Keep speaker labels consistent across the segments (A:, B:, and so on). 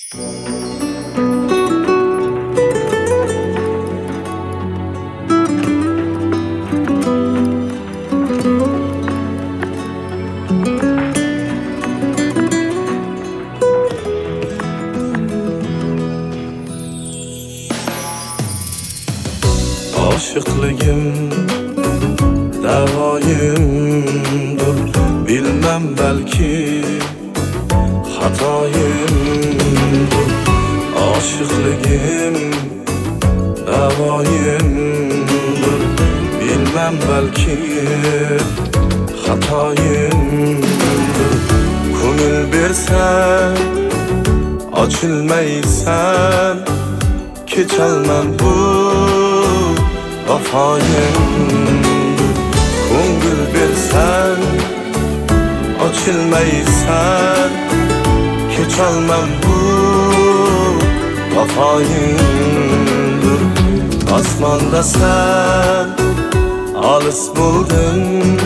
A: Aşıkligim davoyimdir, bilmem belki xatoyimdir. Aşıkligim davoyimdir, bilmem belki xatoyimdir. Ko'ngil bersan ochilmaysan, kecholmam bu vafoyimdir. Ko'ngil bersan ochilmaysan, kecholmam bu vafoyimdir. Osmonda sen olis bo'lding,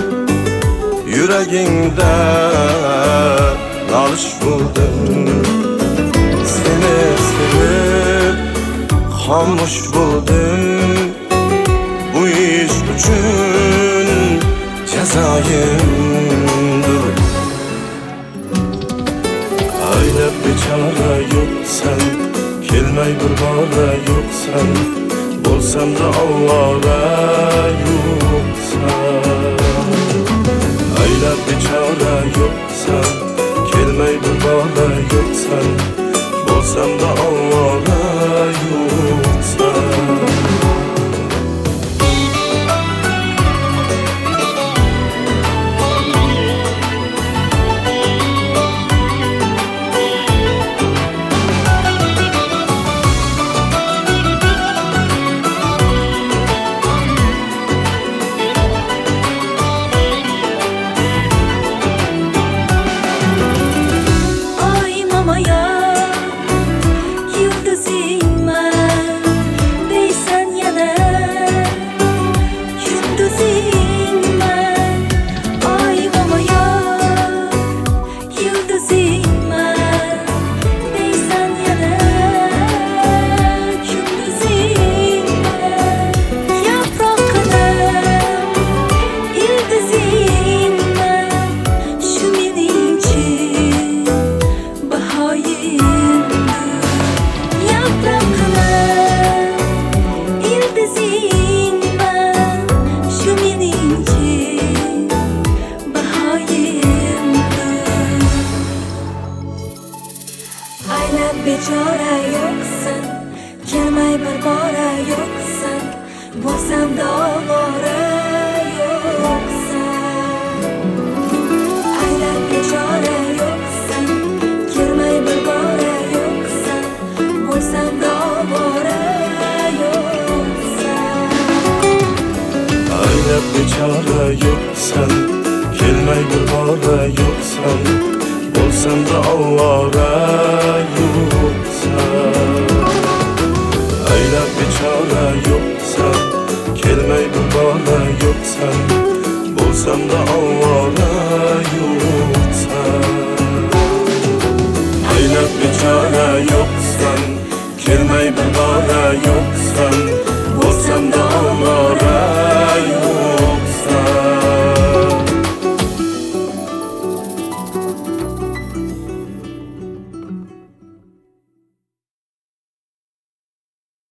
A: yuragingda nolish bo'ldim. Seni sevib xomush bo'ldim, bu ish uchun jazoyimdir. Aylab bechora yo'qsan, kelmay bir bora yo'qsan, bo'lsam-da ovora yo'qsan. Aylab bechora yo'qsan, kelmay bir bora yo'qsan, bo'lsam-da ovora yo'qsan.
B: Bechora yo'qsan, kelmay bir bora yo'qsan, bo'lsam-da ovora yo'qsan. Aylab bechora yo'qsan, kelmay bir bora yo'qsan, bo'lsam-da ovora yo'qsan.
A: Aylab bechora yo'qsan, kelmay bir bora yo'qsan, bo'lsam-da ovora yo'qsan. Aylab bechora yo'qsan, kelmay bir bora yo'qsan, bo'lsam-da ovora yo'qsan. Aylab bechora